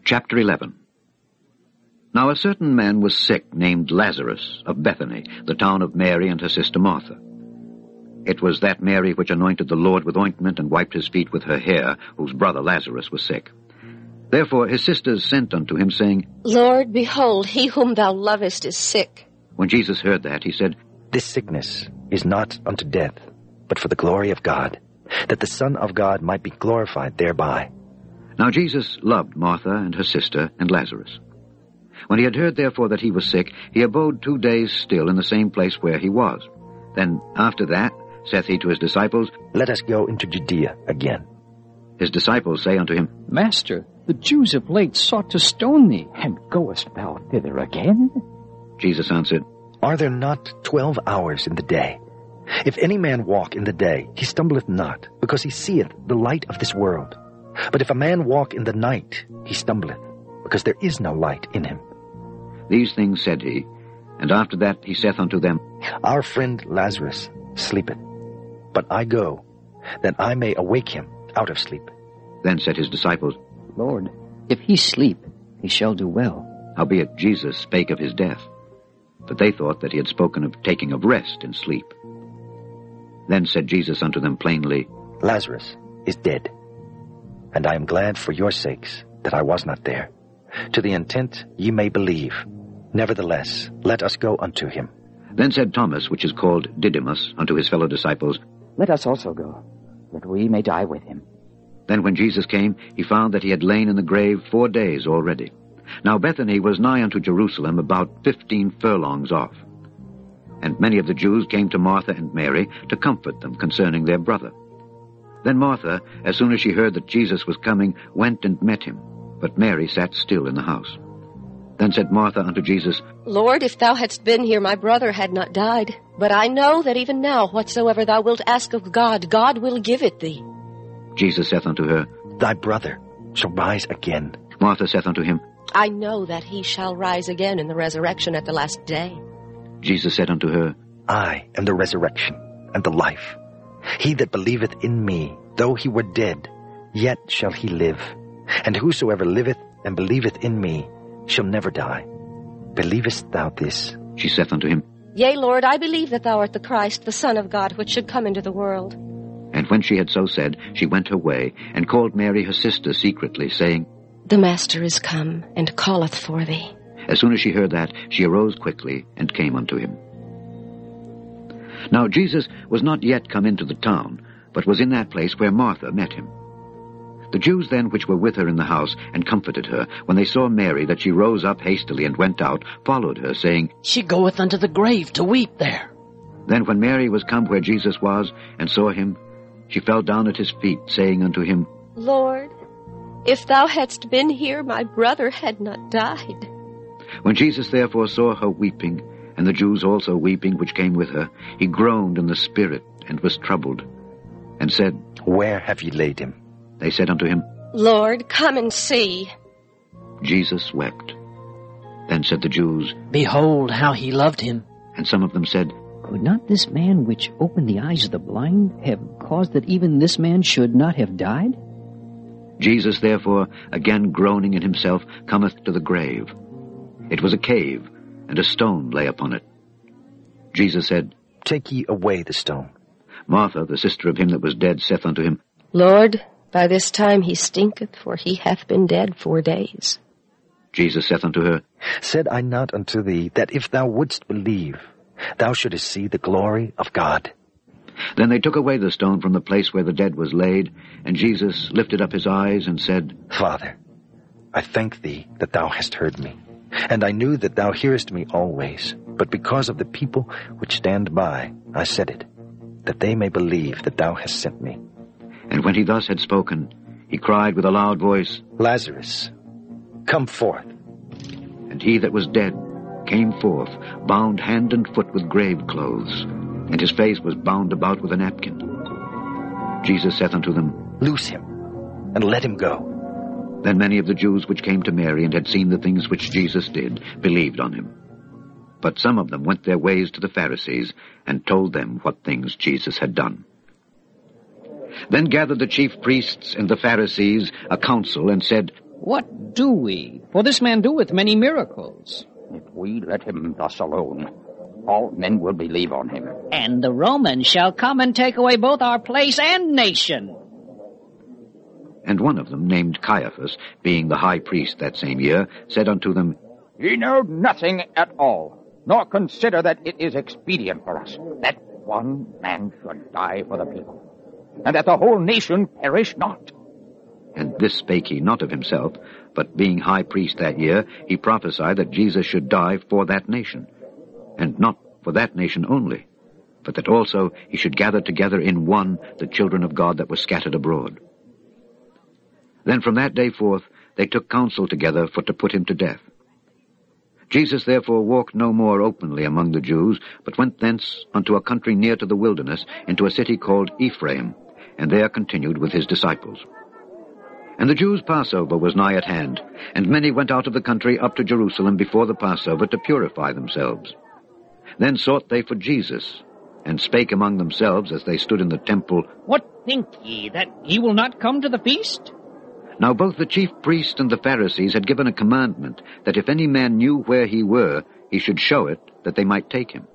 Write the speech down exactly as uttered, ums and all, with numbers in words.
Chapter eleven. Now a certain man was sick, named Lazarus, of Bethany, the town of Mary and her sister Martha. It was that Mary which anointed the Lord with ointment and wiped his feet with her hair, whose brother Lazarus was sick. Therefore his sisters sent unto him, saying, Lord, behold, he whom thou lovest is sick. When Jesus heard that, he said, This sickness is not unto death, but for the glory of God, that the Son of God might be glorified thereby. Now Jesus loved Martha and her sister and Lazarus. When he had heard therefore that he was sick, he abode two days still in the same place where he was. Then after that saith he to his disciples, Let us go into Judea again. His disciples say unto him, Master, the Jews of late sought to stone thee, and goest thou thither again? Jesus answered, Are there not twelve hours in the day? If any man walk in the day, he stumbleth not, because he seeth the light of this world. But if a man walk in the night, he stumbleth, because there is no light in him. These things said he, and after that he saith unto them, Our friend Lazarus sleepeth, but I go, that I may awake him out of sleep. Then said his disciples, Lord, if he sleep, he shall do well. Howbeit Jesus spake of his death. But they thought that he had spoken of taking of rest in sleep. Then said Jesus unto them plainly, Lazarus is dead, and I am glad for your sakes that I was not there, to the intent ye may believe. Nevertheless, let us go unto him. Then said Thomas, which is called Didymus, unto his fellow disciples, Let us also go, that we may die with him. Then when Jesus came, he found that he had lain in the grave four days already. Now Bethany was nigh unto Jerusalem, about fifteen furlongs off. And many of the Jews came to Martha and Mary to comfort them concerning their brother. Then Martha, as soon as she heard that Jesus was coming, went and met him. But Mary sat still in the house. Then said Martha unto Jesus, Lord, if thou hadst been here, my brother had not died. But I know that even now, whatsoever thou wilt ask of God, God will give it thee. Jesus saith unto her, Thy brother shall rise again. Martha saith unto him, I know that he shall rise again in the resurrection at the last day. Jesus said unto her, I am the resurrection and the life. He that believeth in me, though he were dead, yet shall he live. And whosoever liveth and believeth in me shall never die. Believest thou this? She saith unto him, Yea, Lord, I believe that thou art the Christ, the Son of God, which should come into the world. And when she had so said, she went her way, and called Mary her sister secretly, saying, The Master is come, and calleth for thee. As soon as she heard that, she arose quickly, and came unto him. Now Jesus was not yet come into the town, but was in that place where Martha met him. The Jews then which were with her in the house, and comforted her, when they saw Mary, that she rose up hastily and went out, followed her, saying, She goeth unto the grave to weep there. Then when Mary was come where Jesus was, and saw him, she fell down at his feet, saying unto him, Lord, if thou hadst been here, my brother had not died. When Jesus therefore saw her weeping, and the Jews also weeping which came with her, he groaned in the spirit, and was troubled, and said, Where have ye laid him? They said unto him, Lord, come and see. Jesus wept. Then said the Jews, Behold how he loved him. And some of them said, Could not this man which opened the eyes of the blind have caused that even this man should not have died? Jesus therefore, again groaning in himself, cometh to the grave. It was a cave, and a stone lay upon it. Jesus said, Take ye away the stone. Martha, the sister of him that was dead, saith unto him, Lord, by this time he stinketh, for he hath been dead four days. Jesus saith unto her, Said I not unto thee, that if thou wouldst believe, thou shouldest see the glory of God? Then they took away the stone from the place where the dead was laid, and Jesus lifted up his eyes and said, Father, I thank thee that thou hast heard me. And I knew that thou hearest me always, but because of the people which stand by, I said it, that they may believe that thou hast sent me. And when he thus had spoken, he cried with a loud voice, Lazarus, come forth. And he that was dead came forth, bound hand and foot with grave clothes, and his face was bound about with a napkin. Jesus saith unto them, Loose him, and let him go. Then many of the Jews which came to Mary and had seen the things which Jesus did believed on him. But some of them went their ways to the Pharisees, and told them what things Jesus had done. Then gathered the chief priests and the Pharisees a council, and said, What do we? For this man doeth many miracles. If we let him thus alone, all men will believe on him. And the Romans shall come and take away both our place and nation. And one of them, named Caiaphas, being the high priest that same year, said unto them, Ye know nothing at all, nor consider that it is expedient for us that one man should die for the people, and that the whole nation perish not. And this spake he not of himself, but being high priest that year, he prophesied that Jesus should die for that nation, and not for that nation only, but that also he should gather together in one the children of God that were scattered abroad. Then from that day forth they took counsel together for to put him to death. Jesus therefore walked no more openly among the Jews, but went thence unto a country near to the wilderness, into a city called Ephraim, and there continued with his disciples. And the Jews' Passover was nigh at hand, and many went out of the country up to Jerusalem before the Passover to purify themselves. Then sought they for Jesus, and spake among themselves as they stood in the temple, What think ye, that he will not come to the feast? Now both the chief priests and the Pharisees had given a commandment that if any man knew where he were, he should show it, that they might take him.